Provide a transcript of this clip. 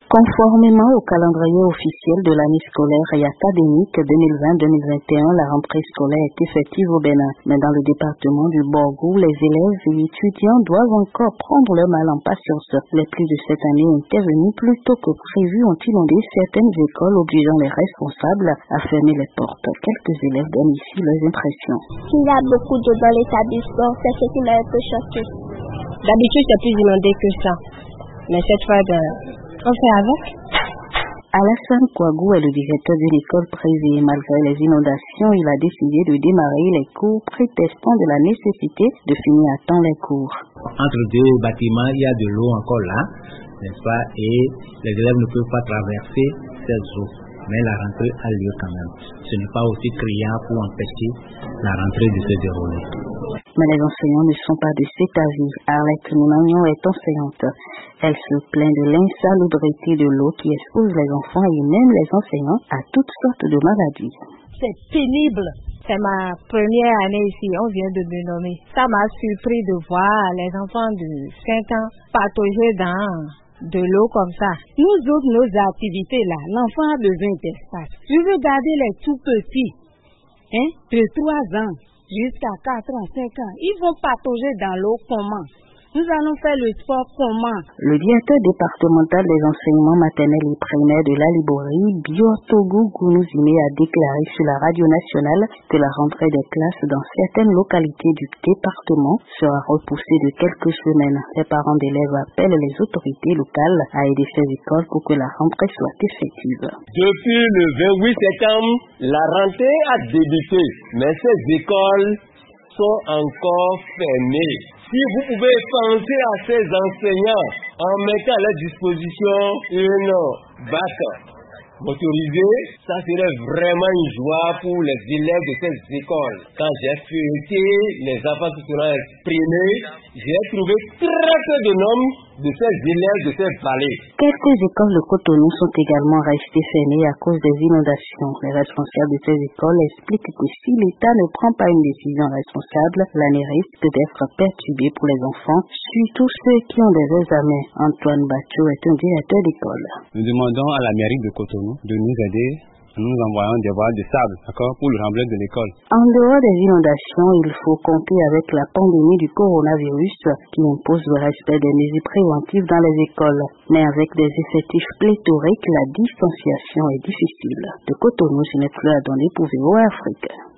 Conformément au calendrier officiel de l'année scolaire et académique 2020-2021, la rentrée scolaire est effective au Bénin. Mais dans le département du Borgou, les élèves et étudiants doivent encore prendre leur mal en patience. Les pluies de cette année intervenues plus tôt que prévu ont inondé certaines écoles, obligeant les responsables à fermer les portes. Quelques élèves donnent ici leurs impressions. Il y a beaucoup d'eau dans l'établissement, c'est ce qui m'a un peu choqué. D'habitude, c'est plus inondé que ça. Mais cette fois, on fait avec. Alassane Kouagou est le directeur d'une école privée. Malgré les inondations, il a décidé de démarrer les cours, prétextant de la nécessité de finir à temps les cours. Entre deux bâtiments, il y a de l'eau encore là, n'est-ce pas? Et les élèves ne peuvent pas traverser ces eaux. Mais la rentrée a lieu quand même. Ce n'est pas aussi criant pour empêcher la rentrée de se dérouler. Mais les enseignants ne sont pas de cet avis. Arlette Mounagnon est enseignante. Elle se plaint de l'insalubrité de l'eau qui expose les enfants et même les enseignants à toutes sortes de maladies. C'est pénible. C'est ma première année ici, on vient de me nommer. Ça m'a surpris de voir les enfants de 5 ans patauger dans de l'eau comme ça. Nous autres, nos activités là, l'enfant a besoin d'espace. Je veux garder les tout petits, de 3 ans jusqu'à 4 ans, 5 ans. Ils vont patauger dans l'eau comment? Nous allons faire le sport comment? Le directeur départemental des enseignements maternels et primaires de la Liborie, Biotogo Gounouzime, a déclaré sur la radio nationale que la rentrée des classes dans certaines localités du département sera repoussée de quelques semaines. Les parents d'élèves appellent les autorités locales à aider ces écoles pour que la rentrée soit effective. Depuis le 28 septembre, la rentrée a débuté, mais ces écoles sont encore fermées. Si vous pouvez penser à ces enseignants en mettant à leur disposition une bac motorisée, ça serait vraiment une joie pour les élèves de ces écoles. Quand j'ai feuilleté les enfants qui seront exprimés, j'ai trouvé très peu de noms de ces élèves de ces vallées. Quelques écoles de Cotonou sont également restées fermées à cause des inondations. Les responsables de ces écoles expliquent que si l'État ne prend pas une décision responsable, l'année risque d'être perturbée pour les enfants, surtout ceux qui ont des examens. Antoine Batcho est un directeur d'école. Nous demandons à la mairie de Cotonou de nous aider. Nous envoyons des voiles de sable, d'accord, pour le remblai de l'école. En dehors des inondations, il faut compter avec la pandémie du coronavirus qui impose le respect des mesures préventives dans les écoles. Mais avec des effectifs pléthoriques, la distanciation est difficile. De Cotonou, je n'ai plus à donner pour VOA Afrique.